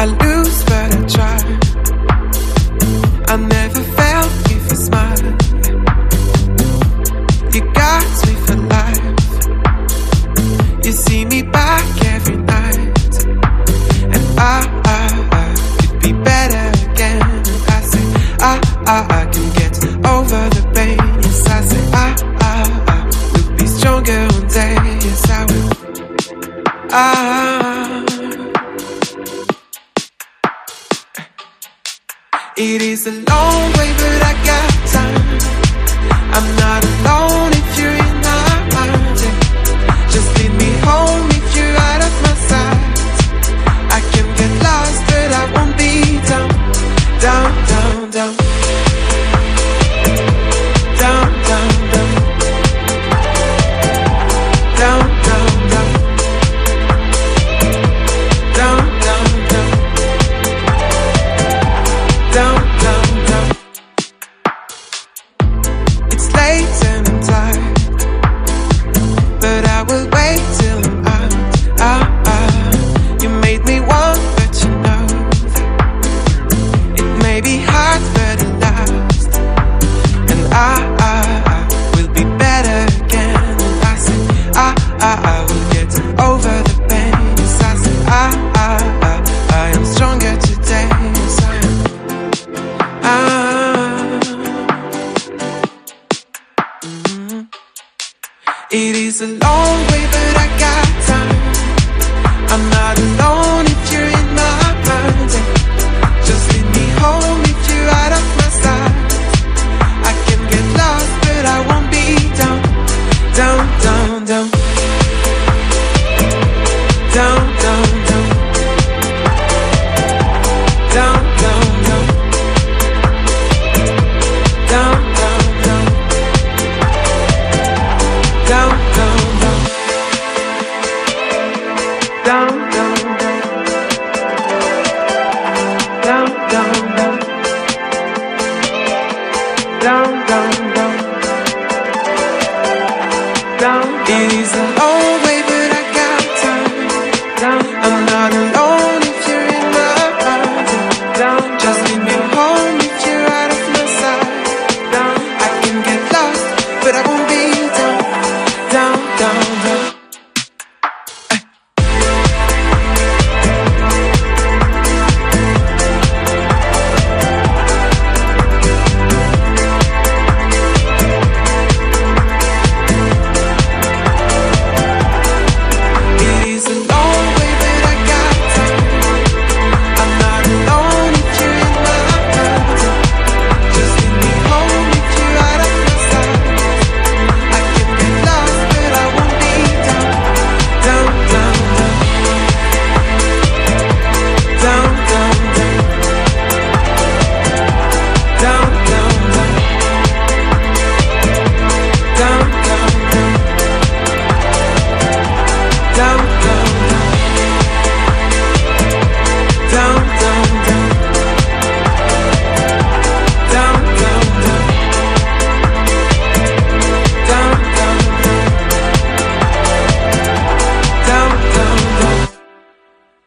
I lose but I try. I never felt you for smile. You got me for life. You see me back every night, and I could be better again. And I say I can get over the pain. Yes, I say I will be stronger one day. Yes, I will. It is a long way, but I got time. I'm not alone if you're in my mind. Just lead me home if you're out of my sight. I can get lost, but I won't be down, down, down, down, down, down, down, down, down, down, down, down, down, down, down, down. It's late and I'm tired, but I will wait till I'm out. You made me want, but you know it may be hard, but it lasts. And I will be better again. And I say I will get over the pain. Yes, I say I am stronger today. Yes, I am. It is a long